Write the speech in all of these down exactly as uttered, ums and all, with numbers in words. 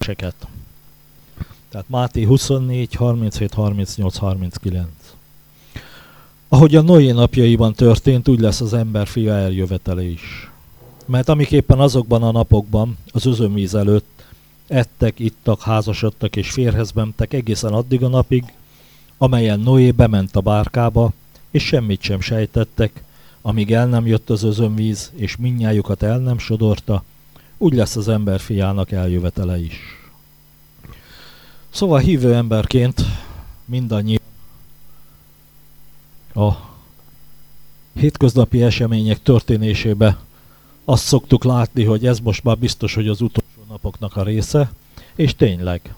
verseket. Tehát Máté huszonnégy, harminchét, harmincnyolc, harminckilenc. Ahogy a Noé napjaiban történt, úgy lesz az ember fia eljövetele is. Mert amiképpen azokban a napokban, az özönvíz előtt ettek, ittak, házasodtak és férjhez mentek egészen addig a napig, amelyen Noé bement a bárkába, és semmit sem sejtettek, amíg el nem jött az özönvíz, és mindnyájukat el nem sodorta, úgy lesz az ember fiának eljövetele is. Szóval hívő emberként mindannyian a hétköznapi események történésébe azt szoktuk látni, hogy ez most már biztos, hogy az utolsó napoknak a része, és tényleg.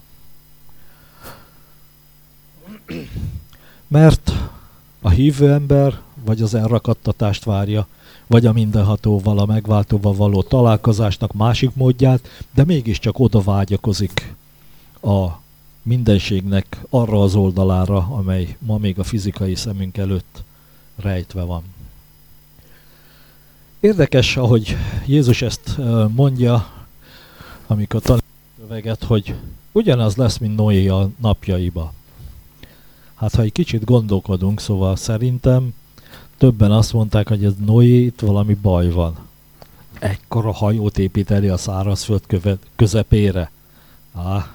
Mert a hívő ember vagy az elrakadtatást várja, vagy a mindenhatóval, a megváltóval való találkozásnak másik módját, de mégiscsak oda vágyakozik a mindenségnek arra az oldalára, amely ma még a fizikai szemünk előtt rejtve van. Érdekes, ahogy Jézus ezt mondja, amikor tanítja a szöveget, hogy ugyanaz lesz, mint Noé a napjaiba. Hát, ha egy kicsit gondolkodunk, szóval szerintem többen azt mondták, hogy ez Noé, itt valami baj van. Ekkora hajót építeni a szárazföld közepére. Á.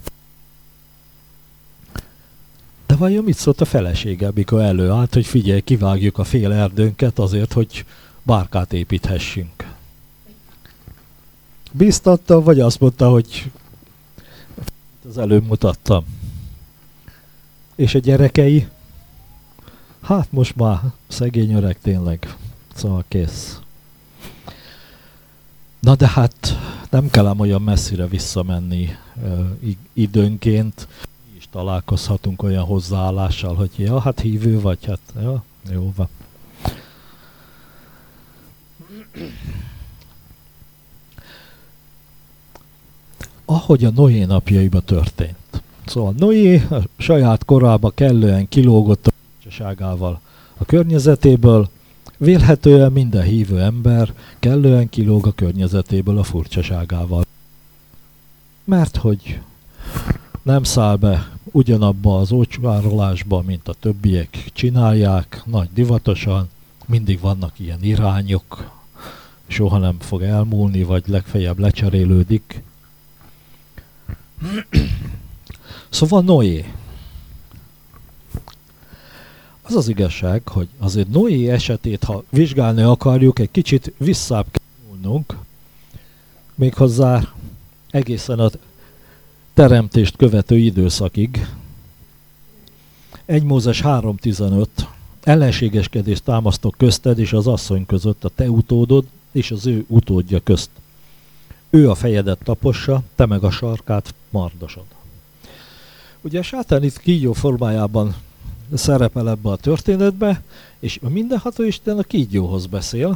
De vajon mit szólt a felesége, mikor előállt, hogy figyelj, kivágjuk a fél erdőnket azért, hogy bárkát építhessünk? Bíztatta, vagy azt mondta, hogy az előbb mutattam. És a gyerekei? Hát most már szegény öreg tényleg. Szóval kész. Na de hát nem kell ám olyan messzire visszamenni uh, időnként. Mi is találkozhatunk olyan hozzáállással, hogy ja, hát hívő vagy, hát ja, jó van. Ahogy a Noé napjaiba történt. Szóval Noé a saját korába kellően kilógott a furcsaságával a környezetéből, vélhetően minden hívő ember kellően kilóg a környezetéből a furcsaságával. Mert hogy nem száll be ugyanabba az ócsvárolásba, mint a többiek csinálják, nagy divatosan, mindig vannak ilyen irányok, soha nem fog elmúlni, vagy legfeljebb lecserélődik. Szóval Noé. Az az igazság, hogy azért Noé esetét, ha vizsgálni akarjuk, egy kicsit visszább kell nyúlnunk, méghozzá egészen a teremtést követő időszakig. egy Mózes három tizenöt. Ellenségeskedést támasztok közted és az asszony között, a te utódod és az ő utódja közt. Ő a fejedet tapossa, te meg a sarkát mardosod. Ugye a sátán itt kígyó formájában szerepel ebbe a történetbe, és a mindenható Isten a kígyóhoz beszél,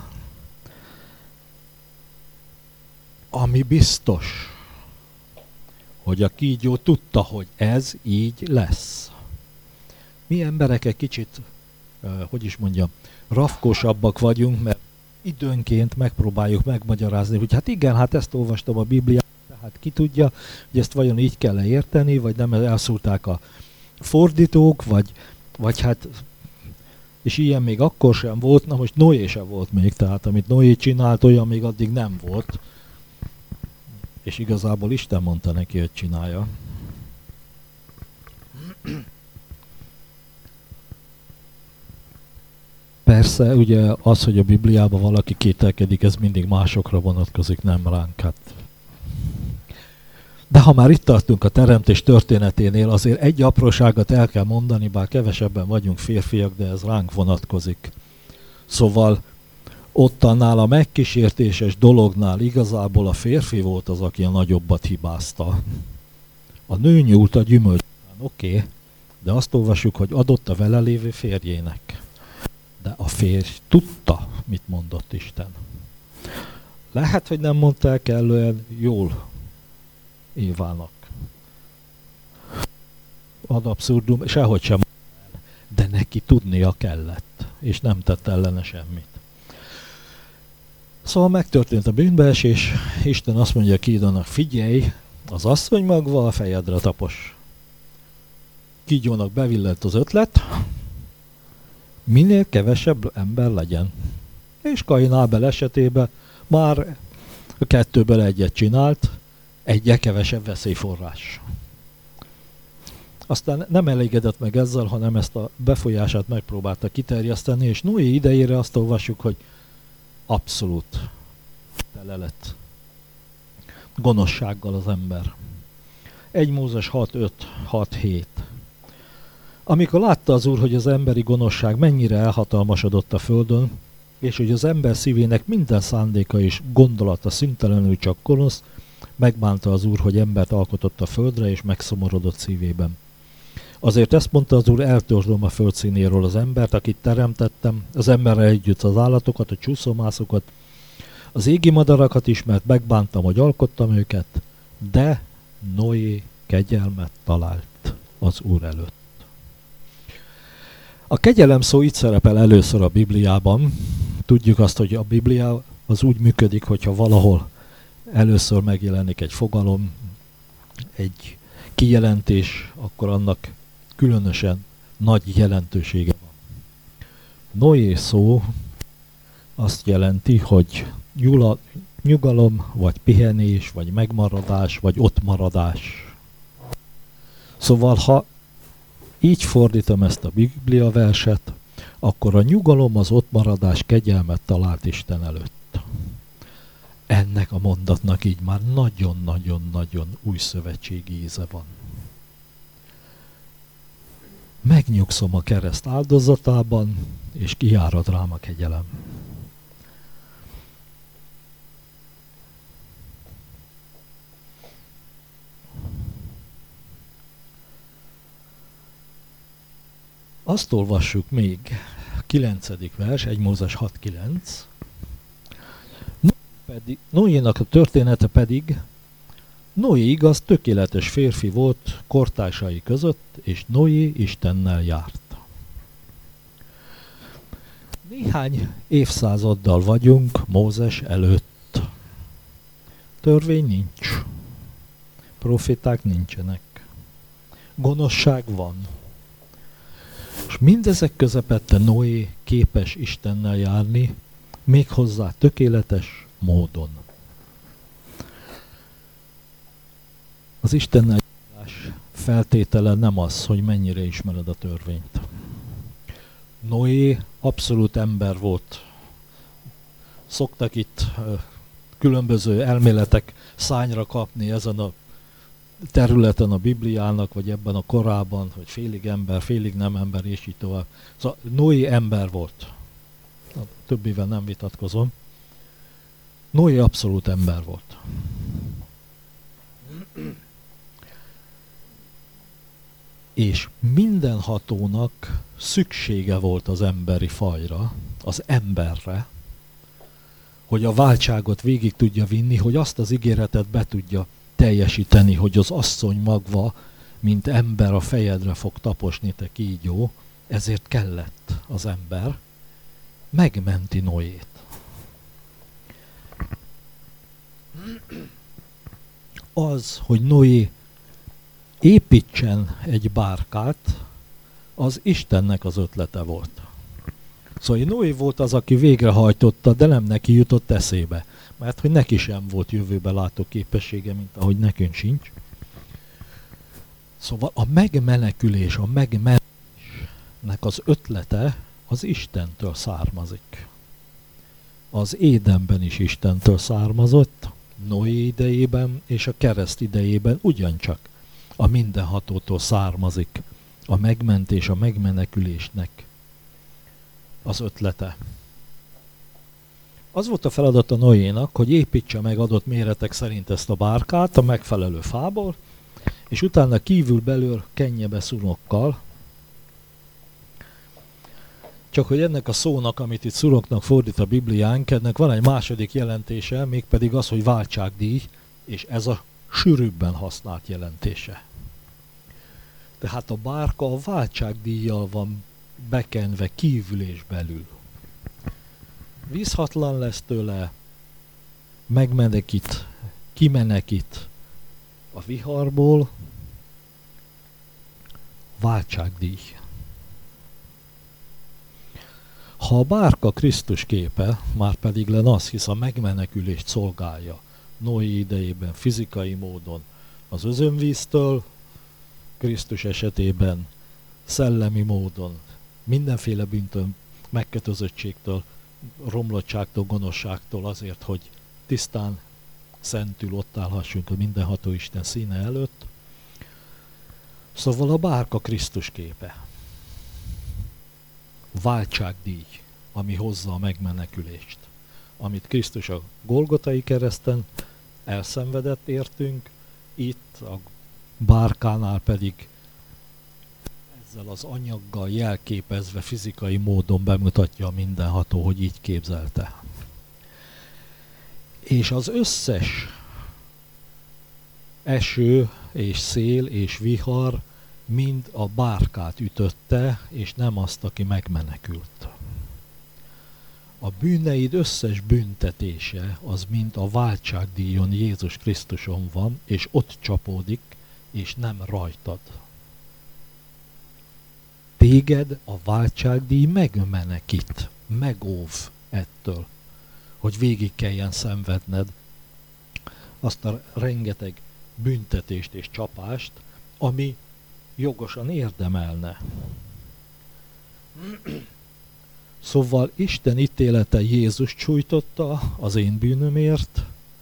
ami biztos, hogy a kígyó tudta, hogy ez így lesz. Mi emberek egy kicsit, hogy is mondjam, rafkósabbak vagyunk, mert időnként megpróbáljuk megmagyarázni, hogy hát igen, hát ezt olvastam a Bibliában, tehát ki tudja, hogy ezt vajon így kell érteni, vagy nem elszúrták a fordítók, vagy, vagy hát, és ilyen még akkor sem volt, na most Noé sem volt még, tehát amit Noé csinált, olyan még addig nem volt, és igazából Isten mondta neki, hogy csinálja. Persze, ugye az, hogy a Bibliában valaki kételkedik, ez mindig másokra vonatkozik, nem ránk. Hát. De ha már itt tartunk a teremtés történeténél, azért egy apróságot el kell mondani, bár kevesebben vagyunk férfiak, de ez ránk vonatkozik. Szóval ott annál a megkísértéses dolognál igazából a férfi volt az, aki a nagyobbat hibázta. A nő nyúlt a gyümölcs után, oké, okay, de azt olvassuk, hogy adott a vele lévő férjének. De a férj tudta, mit mondott Isten. Lehet, hogy nem mondta el kellően jól Évának. Ad abszurdum, sehogy sem mondta el, de neki tudnia kellett, és nem tett ellene semmit. Szóval megtörtént a bűnbeesés, Isten azt mondja Kídónak, figyelj, Az asszony magva a fejedre tapos. Kígyónak bevillett az ötlet, minél kevesebb ember legyen. És Kain Ábel esetében már a kettőből egyet csinált, egyre kevesebb veszélyforrás. Aztán nem elégedett meg ezzel, hanem ezt a befolyását megpróbálta kiterjeszteni, és Noé idejére azt olvassuk, hogy abszolút tele lett gonoszsággal az ember. egy Mózes hat öt hat hét. Amikor látta az Úr, hogy az emberi gonoszság mennyire elhatalmasodott a földön, és hogy az ember szívének minden szándéka és gondolata szüntelenül csak gonosz, megbánta az Úr, hogy embert alkotott a földre, és megszomorodott szívében. Azért ezt mondta az Úr, eltörzsöm a föld színéről az embert, akit teremtettem, az emberrel együtt az állatokat, a csúszómászokat, az égi madarakat is, mert megbántam, hogy alkottam őket, de Noé kegyelmet talált az Úr előtt. A kegyelem szó itt szerepel először a Bibliában. Tudjuk azt, hogy a Biblia az úgy működik, hogyha valahol először megjelenik egy fogalom, egy kijelentés, akkor annak különösen nagy jelentősége van. Noé szó azt jelenti, hogy nyugalom, vagy pihenés, vagy megmaradás, vagy ottmaradás. Szóval, ha így fordítom ezt a Biblia verset, akkor a nyugalom, az ottmaradás kegyelmet talált Isten előtt. Ennek a mondatnak így már nagyon-nagyon-nagyon új szövetségi íze van. Megnyugszom a kereszt áldozatában, és kiárad rám a kegyelem. Azt olvassuk még, kilencedik vers, egy Mózes hat kilenc. Noénak a története pedig, Noé igaz, tökéletes férfi volt kortársai között, és Noé Istennel járt. Néhány évszázaddal vagyunk Mózes előtt. Törvény nincs. Proféták nincsenek. Gonoszság van. És mindezek közepette Noé képes Istennel járni, méghozzá tökéletes módon. Az Istennel járás feltétele nem az, hogy mennyire ismered a törvényt. Noé abszolút ember volt. Szoktak itt különböző elméletek szányra kapni ezen a területen a Bibliának, vagy ebben a korában, hogy félig ember, félig nem ember, és így tovább. Szóval Noé ember volt. A többivel nem vitatkozom. Noé abszolút ember volt. És mindenhatónak szüksége volt az emberi fajra, az emberre, hogy a váltságot végig tudja vinni, hogy azt az ígéretet be tudja teljesíteni, hogy az asszony magva, mint ember a fejedre fog taposni, te kígyó, ezért kellett az ember, megmenti Noét. Az, hogy Noé építsen egy bárkát, az Istennek az ötlete volt. Szóval Noé volt az, aki végrehajtotta, de nem neki jutott eszébe. Mert hogy neki sem volt jövőbe látó képessége, mint ahogy nekünk sincs. Szóval a megmenekülés, a megmenekülésnek az ötlete az Istentől származik. Az Édenben is Istentől származott, Noé idejében és a kereszt idejében ugyancsak a mindenhatótól származik a megmentés, a megmenekülésnek az ötlete. Az volt a feladata Noénak, hogy építse meg adott méretek szerint ezt a bárkát a megfelelő fából, és utána kívül belül kenje be szurokkal. Csak hogy ennek a szónak, amit itt szuroknak fordít a Bibliánk, ennek van egy második jelentése, mégpedig az, hogy váltságdíj, és ez a sűrűbben használt jelentése. Tehát a bárka a váltságdíjjal van bekenve kívül és belül. Vízhatlan lesz tőle, megmenekít, kimenekít A viharból váltságdíj. Ha a bárka Krisztus képe, már pedig len az, hisz a megmenekülést szolgálja Noé idejében fizikai módon az özönvíztől, Krisztus esetében szellemi módon mindenféle bűntől, megkötözöttségtől, romlottságtól, gonoszságtól azért, hogy tisztán, szentül ott állhassunk a mindenható Isten színe előtt. Szóval a bárka Krisztus képe. Váltságdíj, ami hozza a megmenekülést. Amit Krisztus a Golgotai kereszten elszenvedett értünk, itt a bárkánál pedig ezzel az anyaggal jelképezve fizikai módon bemutatja a mindenható, hogy így képzelte. És az összes eső és szél és vihar mind a bárkát ütötte, és nem azt, aki megmenekült. A bűneid összes büntetése az mind a váltságdíjon Jézus Krisztuson van, és ott csapódik, és nem rajtad. Téged a váltságdíj megmenekít, megóv ettől, hogy végig kelljen szenvedned azt a rengeteg büntetést és csapást, ami jogosan érdemelne. Szóval Isten ítélete Jézus sújtotta az én bűnömért,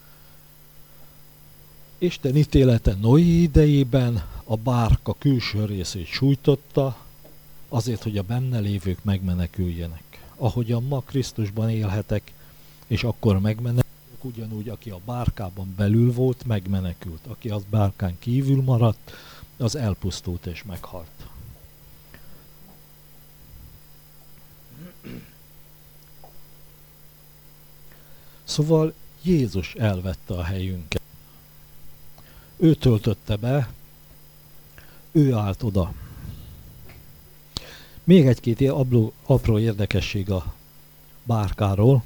Isten ítélete Noé idejében a bárka külső részét sújtotta, azért, hogy a benne lévők megmeneküljenek. Ahogyan ma Krisztusban élhetek, és akkor megmenekülök, ugyanúgy, aki a bárkában belül volt, megmenekült. Aki az bárkán kívül maradt, az elpusztult és meghalt. Szóval Jézus elvette a helyünket. Ő töltötte be, ő állt oda. Még egy-két apró, apró érdekesség a bárkáról.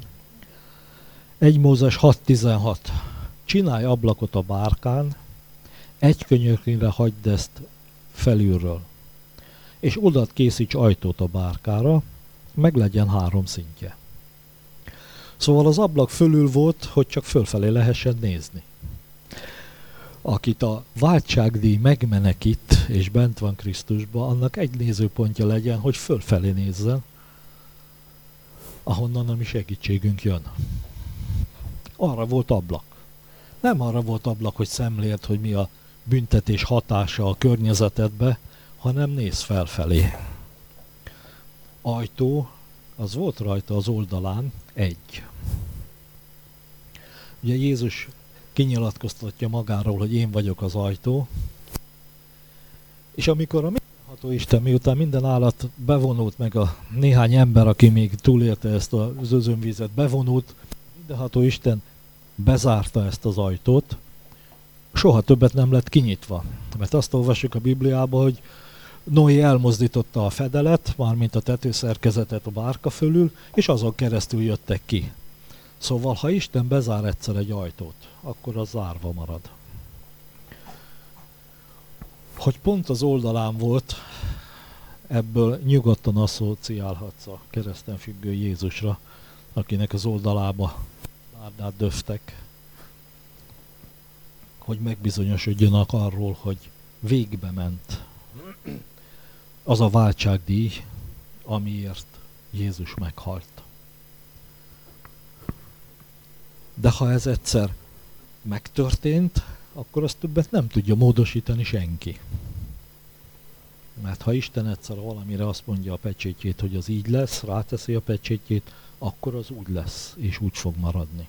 egy Mózes hat tizenhat. Csinálj ablakot a bárkán, egy könyökre hagyd ezt felülről, és oda készíts ajtót a bárkára, meg legyen három szintje. Szóval az ablak fölül volt, hogy csak fölfelé lehessen nézni. Akit a váltságdíj megmenekít, és bent van Krisztusban, annak egy nézőpontja legyen, hogy fölfelé nézzen, ahonnan a mi segítségünk jön. Arra volt ablak. Nem arra volt ablak, hogy szemléld, hogy mi a büntetés hatása a környezetedbe, hanem néz felfelé. Ajtó, az volt rajta az oldalán egy. Ugye Jézus kinyilatkoztatja magáról, hogy én vagyok az ajtó, és amikor a mindenható Isten, miután minden állat bevonult, meg a néhány ember, aki még túlélte ezt az özönvízet, bevonult, mindenható Isten bezárta ezt az ajtót, soha többet nem lett kinyitva. Mert azt olvassuk a Bibliában, hogy Noé elmozdította a fedelet, mármint a tetőszerkezetet a bárka fölül, és azon keresztül jöttek ki. Szóval, ha Isten bezár egyszer egy ajtót, akkor az zárva marad. Hogy pont az oldalán volt, ebből nyugodtan asszociálhatsz a kereszten függő Jézusra, akinek az oldalába lárdát döftek, hogy megbizonyosodjanak arról, hogy végbe ment az a váltságdíj, amiért Jézus meghalt. De ha ez egyszer megtörtént, akkor azt többet nem tudja módosítani senki. Mert ha Isten egyszer valamire azt mondja a pecsétjét, hogy az így lesz, ráteszi a pecsétjét, akkor az úgy lesz, és úgy fog maradni.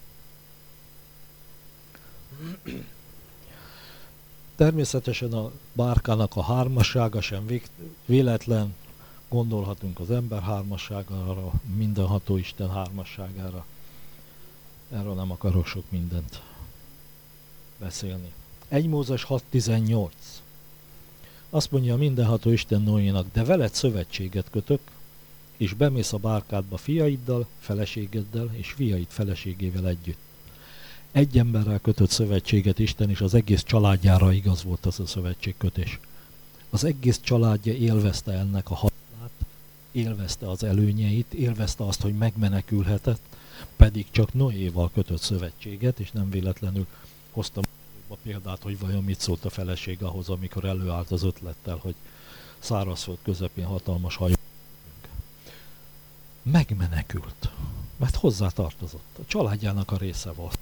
Természetesen a bárkának a hármassága sem véletlen, gondolhatunk az ember hármasságára, mindenható Isten hármasságára. Erről nem akarok sok mindent beszélni. egy Mózes hat tizennyolc. Azt mondja a mindenható Isten Noénak, de veled szövetséget kötök, és bemész a bárkádba fiaiddal, feleségeddel és fiaid feleségével együtt. Egy emberrel kötött szövetséget Isten, és az egész családjára igaz volt az a szövetségkötés. Az egész családja élvezte ennek a hasznát, élvezte az előnyeit, élvezte azt, hogy megmenekülhetett, pedig csak Noéval kötött szövetséget, és nem véletlenül hoztam a példát, hogy vajon mit szólt a feleség ahhoz, amikor előállt az ötlettel, hogy szárazföld közepén hatalmas hajó. Megmenekült, mert hozzá tartozott. A családjának a része volt.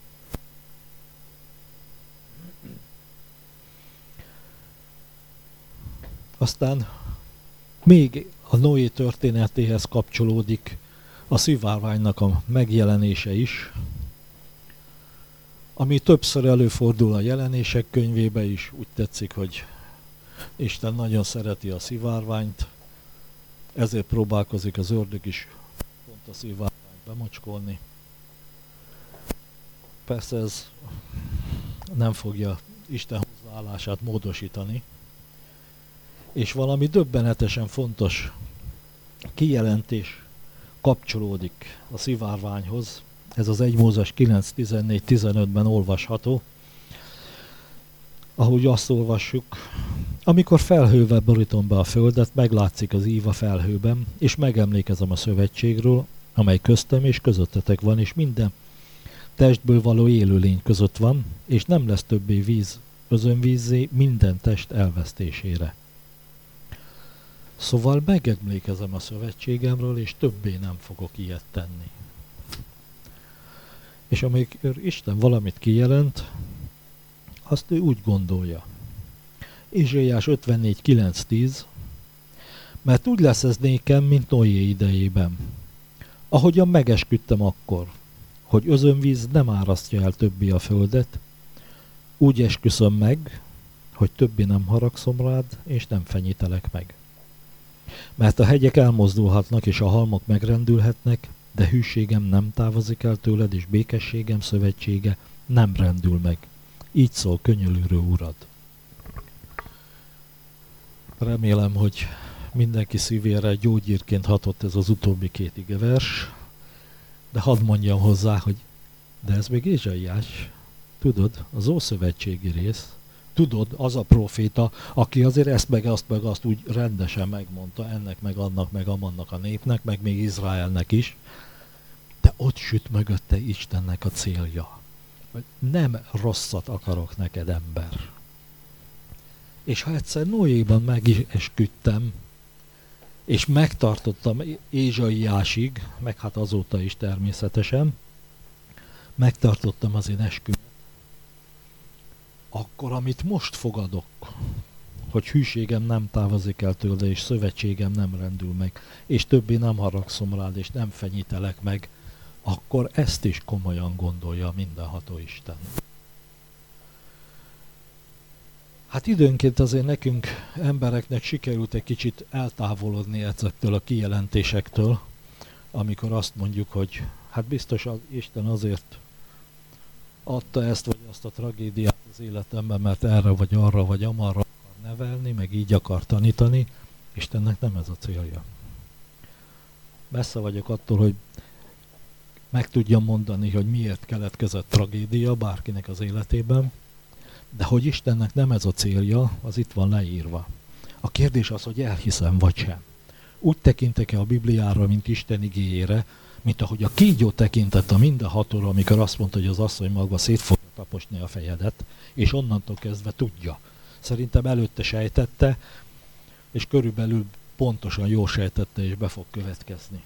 Aztán még a Noé történetéhez kapcsolódik a szivárványnak a megjelenése is, ami többször előfordul a jelenések könyvébe is. Úgy tetszik, hogy Isten nagyon szereti a szivárványt, ezért próbálkozik az ördög is pont a szivárványt bemocskolni. Persze ez nem fogja Isten hozzáállását módosítani, és valami döbbenetesen fontos kijelentés kapcsolódik a szivárványhoz. Ez az egy Mózes kilenc tizennégy tizenötben olvasható, ahogy azt olvassuk: amikor felhővel borítom be a földet, meglátszik az ív a felhőben, és megemlékezem a szövetségről, amely köztem és közöttetek van, és minden testből való élőlény között van, és nem lesz többé víz özönvízzé minden test elvesztésére. Szóval megemlékezem a szövetségemről, és többé nem fogok ilyet tenni. És amikor Isten valamit kijelent, azt ő úgy gondolja. Ézsaiás ötvennégy kilenc tíz, mert úgy lesz ez nékem, mint Noé idejében. Ahogyan megesküdtem akkor, hogy özönvíz nem árasztja el többé a földet, úgy esküszöm meg, hogy többé nem haragszom rád, és nem fenyítelek meg. Mert a hegyek elmozdulhatnak, és a halmok megrendülhetnek, de hűségem nem távozik el tőled, és békességem szövetsége nem rendül meg. Így szól könyörülő Urad. Remélem, hogy mindenki szívére gyógyírként hatott ez az utóbbi két igevers, de hadd mondjam hozzá, hogy de ez még Ézsaiás, tudod, az ószövetségi rész, tudod, az a proféta, aki azért ezt meg azt meg azt úgy rendesen megmondta ennek, meg annak, meg amannak a népnek, meg még Izraelnek is, de ott süt mögötte Istennek a célja. Nem rosszat akarok neked, ember. És ha egyszer Noéban megesküdtem, és megtartottam Ézsaiásig, meg hát azóta is természetesen, megtartottam az én eskümet, akkor amit most fogadok, hogy hűségem nem távozik el tőle, és szövetségem nem rendül meg, és többé nem haragszom rád, és nem fenyítelek meg, akkor ezt is komolyan gondolja mindenható Isten. Hát időnként azért nekünk, embereknek sikerült egy kicsit eltávolodni ezektől a kijelentésektől, amikor azt mondjuk, hogy hát biztos az Isten azért adta ezt vagy azt a tragédiát az életemben, mert erre vagy arra vagy amarra akar nevelni, meg így akar tanítani. Istennek nem ez a célja. Messze vagyok attól, hogy meg tudjam mondani, hogy miért keletkezett tragédia bárkinek az életében, de hogy Istennek nem ez a célja, az itt van leírva. A kérdés az, hogy elhiszem vagy sem. Úgy tekintek-e a Bibliára, mint Isten igéjére, mint ahogy a kígyó tekintett a mindenhatóra, amikor azt mondta, hogy az asszony maga szét fogja taposni a fejedet, és onnantól kezdve tudja. Szerintem előtte sejtette, és körülbelül pontosan jól sejtette, és be fog következni.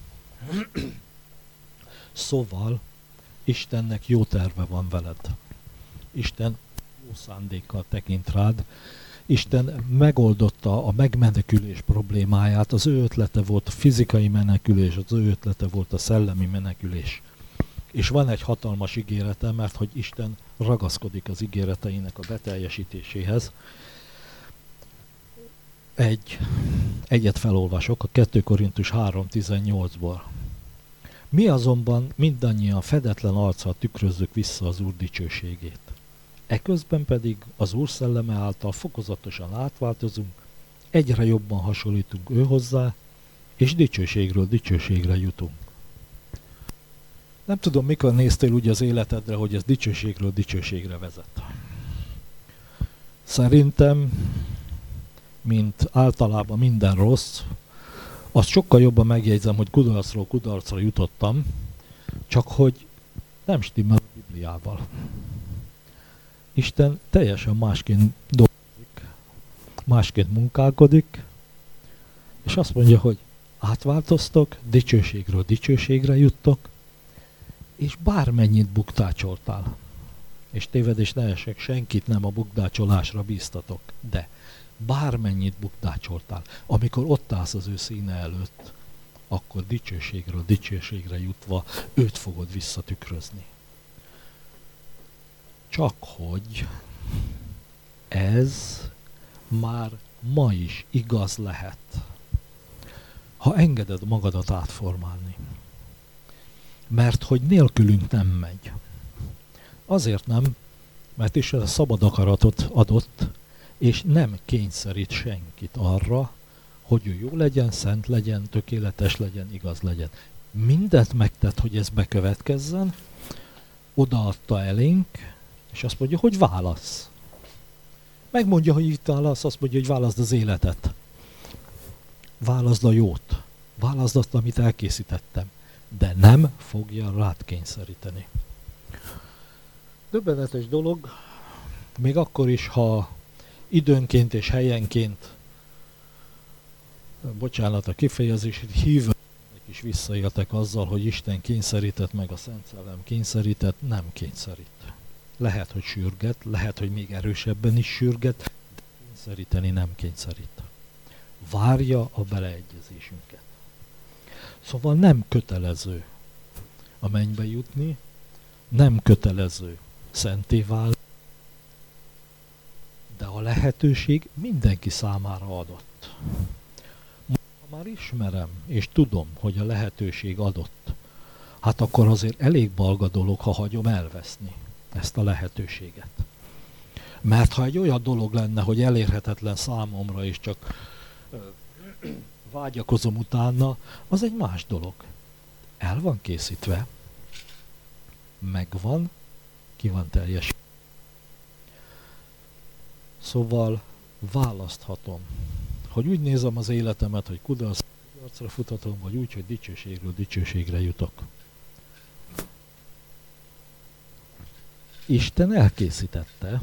Szóval Istennek jó terve van veled. Isten jó szándékkal tekint rád. Isten megoldotta a megmenekülés problémáját, az ő ötlete volt a fizikai menekülés, az ő ötlete volt a szellemi menekülés. És van egy hatalmas ígérete, mert hogy Isten ragaszkodik az ígéreteinek a beteljesítéséhez. Egy, egyet felolvasok, a kettő Korintus három tizennyolcból. Mi azonban mindannyian fedetlen arccal tükrözzük vissza az Úr dicsőségét. Eközben pedig az Úr szelleme által fokozatosan átváltozunk, egyre jobban hasonlítunk ő hozzá, és dicsőségről dicsőségre jutunk. Nem tudom, mikor néztél úgy az életedre, hogy ez dicsőségről dicsőségre vezet. Szerintem, mint általában minden rossz, azt sokkal jobban megjegyzem, hogy kudarcról kudarcra jutottam, csak hogy nem stimmel a Bibliával. Isten teljesen másként dolgozik, másként munkálkodik, és azt mondja, hogy átváltoztok, dicsőségről dicsőségre juttok, és bármennyit buktácsoltál. És tévedés ne esek, senkit nem a bukdácsolásra bíztatok, de bármennyit bukdácsoltál, amikor ott állsz az ő színe előtt, akkor dicsőségről dicsőségre jutva őt fogod visszatükrözni. Csak hogy ez már ma is igaz lehet, ha engeded magadat átformálni. Mert hogy nélkülünk nem megy. Azért nem, mert Isten a szabad akaratot adott, és nem kényszerít senkit arra, hogy ő jó legyen, szent legyen, tökéletes legyen, igaz legyen. Mindent megtett, hogy ez bekövetkezzen, odaadta elénk, és azt mondja, hogy válasz. Megmondja, hogy itt válasz, azt mondja, hogy válaszd az életet. Válaszd a jót. Válaszd azt, amit elkészítettem. De nem fogja rád kényszeríteni. Döbbenetes dolog, még akkor is, ha időnként és helyenként, bocsánat a kifejezés, hívők is visszaéltek azzal, hogy Isten kényszerített, meg a Szent Szellem kényszerített, nem kényszerít. Lehet, hogy sürget, lehet, hogy még erősebben is sürget, de kényszeríteni nem kényszerít. Várja a beleegyezésünket. Szóval nem kötelező a mennybe jutni, nem kötelező szenté válni, de a lehetőség mindenki számára adott. Ha már ismerem és tudom, hogy a lehetőség adott, hát akkor azért elég balga dolog, ha hagyom elveszni ezt a lehetőséget. Mert ha egy olyan dolog lenne, hogy elérhetetlen számomra, és csak vágyakozom utána, az egy más dolog. El van készítve, megvan, ki van teljesítve. Szóval választhatom, hogy úgy nézem az életemet, hogy kudarcra futhatom, vagy úgy, hogy dicsőségről dicsőségre jutok. Isten elkészítette,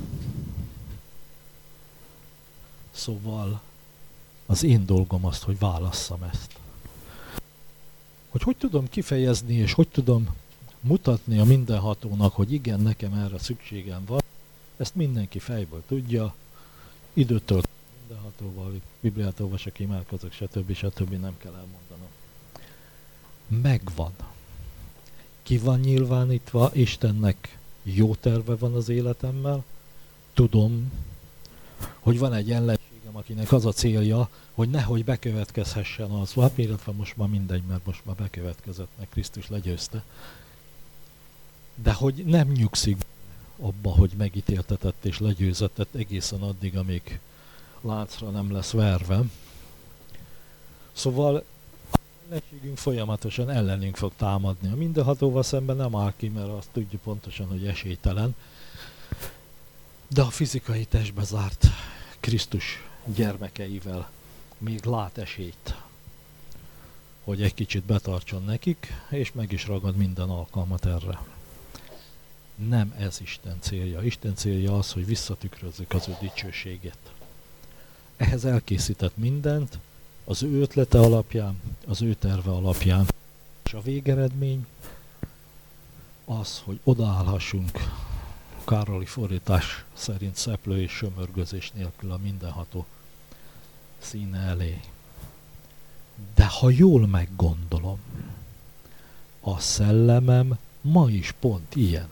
szóval az én dolgom azt, hogy válasszam ezt. Hogy hogy tudom kifejezni, és hogy tudom mutatni a mindenhatónak, hogy igen, nekem erre szükségem van, ezt mindenki fejből tudja, időtől mindenhatóval, Bibliát olvasok, imádkozok, stb. stb. Nem kell elmondanom. Megvan. Ki van nyilvánítva, Istennek jó terve van az életemmel, tudom, hogy van egy ellenségem, akinek az a célja, hogy nehogy bekövetkezhessen az, hát illetve most már mindegy, mert most már bekövetkezett, meg Krisztus legyőzte. De hogy nem nyugszik abba, hogy megítéltetett és legyőzetett egészen addig, amíg láncra nem lesz verve. Szóval a ellenségünk folyamatosan ellenünk fog támadni. A mindenhatóval szemben nem áll ki, mert azt tudjuk pontosan, hogy esélytelen. De a fizikai testbe zárt Krisztus gyermekeivel még lát esélyt, hogy egy kicsit betartson nekik, és meg is ragad minden alkalmat erre. Nem ez Isten célja. Isten célja az, hogy visszatükrözzük az ő dicsőségét. Ehhez elkészített mindent, az ő ötlete alapján, az ő terve alapján. És a végeredmény az, hogy odaállhassunk Károli fordítás szerint szeplő és sömörgözés nélkül a mindenható színe elé. De ha jól meggondolom, a szellemem ma is pont ilyen.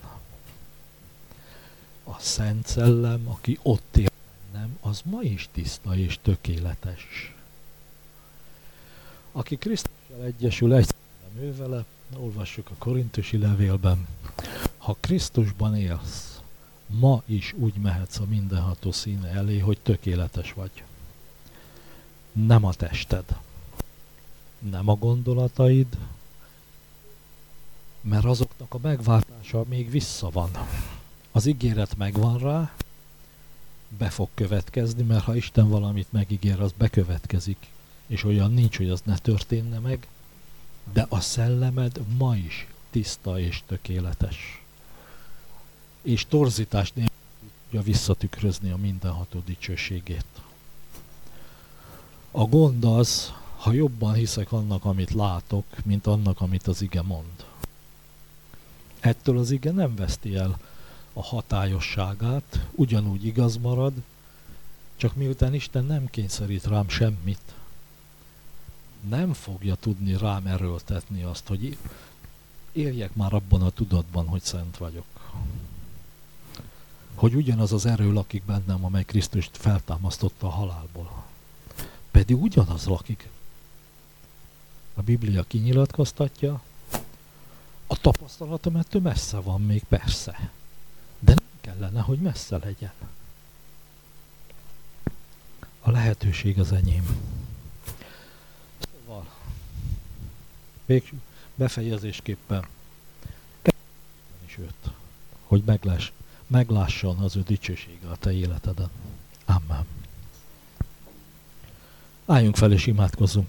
A Szent Szellem, aki ott él bennem, az ma is tiszta és tökéletes. Aki Krisztussal egyesül, egy szellem ő vele, olvassuk a korintusi levélben, ha Krisztusban élsz, ma is úgy mehetsz a mindenható színe elé, hogy tökéletes vagy. Nem a tested, nem a gondolataid, Mert azoknak a megváltása még vissza van. Az ígéret megvan rá, be fog következni, mert ha Isten valamit megígér, az bekövetkezik. És olyan nincs, hogy az ne történne meg, de a szellemed ma is tiszta és tökéletes. És torzítás nélkül tudja visszatükrözni a mindenható dicsőségét. A gond az, ha jobban hiszek annak, amit látok, mint annak, amit az ige mond. Ettől az ige nem veszti el a hatályosságát, ugyanúgy igaz marad, csak miután Isten nem kényszerít rám semmit, nem fogja tudni rám erőltetni azt, hogy éljek már abban a tudatban, hogy szent vagyok. Hogy ugyanaz az erő lakik bennem, amely Krisztust feltámasztotta a halálból. Pedig ugyanaz lakik. A Biblia kinyilatkoztatja, a tapasztalatom ettől messze van még, persze. De nem kellene, hogy messze legyen. A lehetőség az enyém. Szóval, még befejezésképpen is őt, hogy megláss, meglásson az ő dicsősége a te életeden. Amen. Álljunk fel és imádkozzunk.